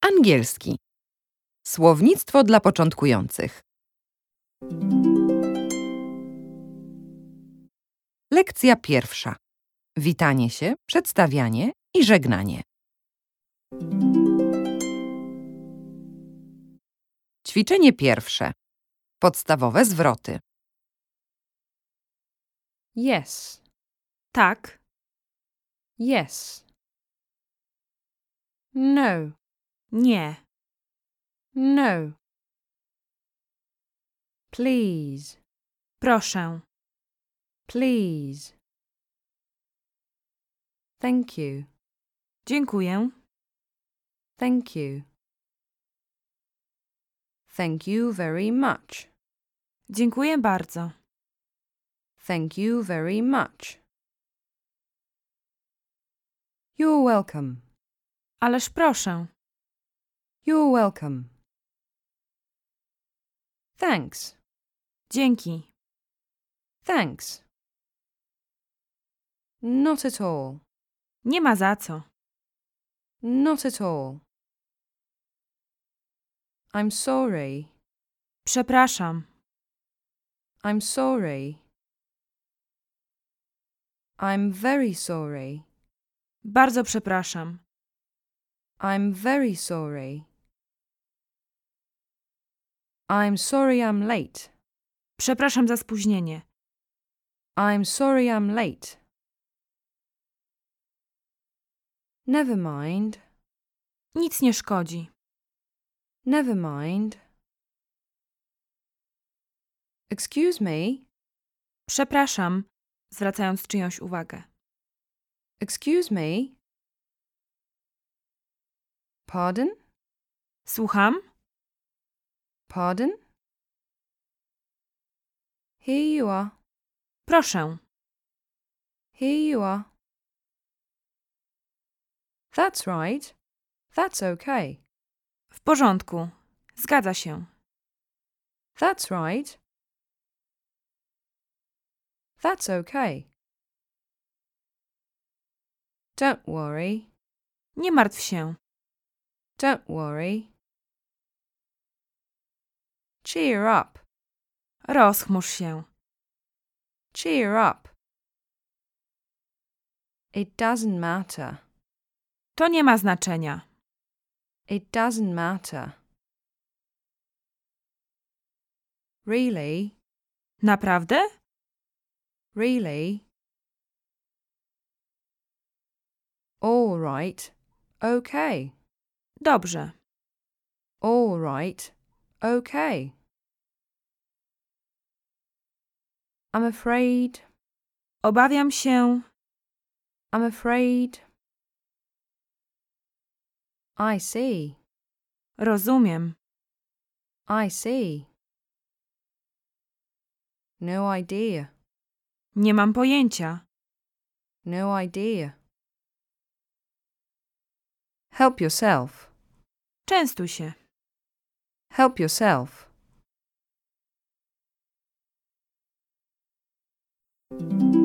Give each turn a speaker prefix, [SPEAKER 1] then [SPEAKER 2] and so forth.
[SPEAKER 1] Angielski. Słownictwo dla początkujących. Lekcja pierwsza. Witanie się, przedstawianie i żegnanie. Ćwiczenie pierwsze. Podstawowe zwroty.
[SPEAKER 2] Yes. Tak. Yes. No. Nie. No. Please. Proszę. Please. Thank you. Dziękuję. Thank you. Thank you very much. Dziękuję bardzo. Thank you very much. You're welcome. Ależ proszę. You're welcome. Thanks. Dzięki. Thanks. Not at all. Nie ma za co. Not at all. I'm sorry. Przepraszam. I'm sorry. I'm very sorry. Bardzo przepraszam. I'm very sorry. I'm sorry I'm late. Przepraszam za spóźnienie. I'm sorry I'm late. Never mind. Nic nie szkodzi. Never mind. Excuse me. Przepraszam, zwracając czyjąś uwagę. Excuse me. Pardon? Słucham? Pardon? Here you are. Proszę. Here you are. That's right. That's okay. W porządku. Zgadza się. That's right. That's okay. Don't worry. Nie martw się. Don't worry. Cheer up. Rozchmurz się. Cheer up. It doesn't matter. To nie ma znaczenia. It doesn't matter. Really? Naprawdę? Really? All right. Okay. Dobrze. All right. Okay. I'm afraid. Obawiam się. I'm afraid. I see. Rozumiem. I see. No idea. Nie mam pojęcia. No idea. Help yourself. Częstuj się. Help yourself.